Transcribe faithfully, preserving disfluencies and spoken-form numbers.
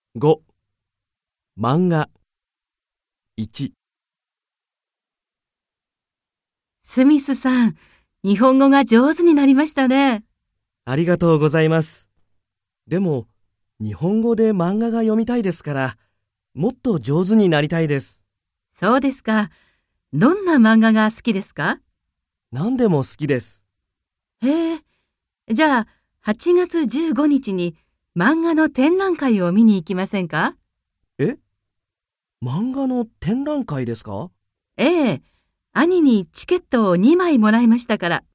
ご、漫画。いち、 スミスさん、日本語が上手になりましたね。 ありがとうございます。でも、日本語で漫画が読みたいですから、もっと上手になりたいです。 そうですか。どんな漫画が好きですか？ 何でも好きです。 へえ。じゃあ、はちがつじゅうごにちに漫画の展覧会を見に行きませんか？ え？漫画の展覧会ですか？ ええ。兄にチケットをにまいもらいましたから。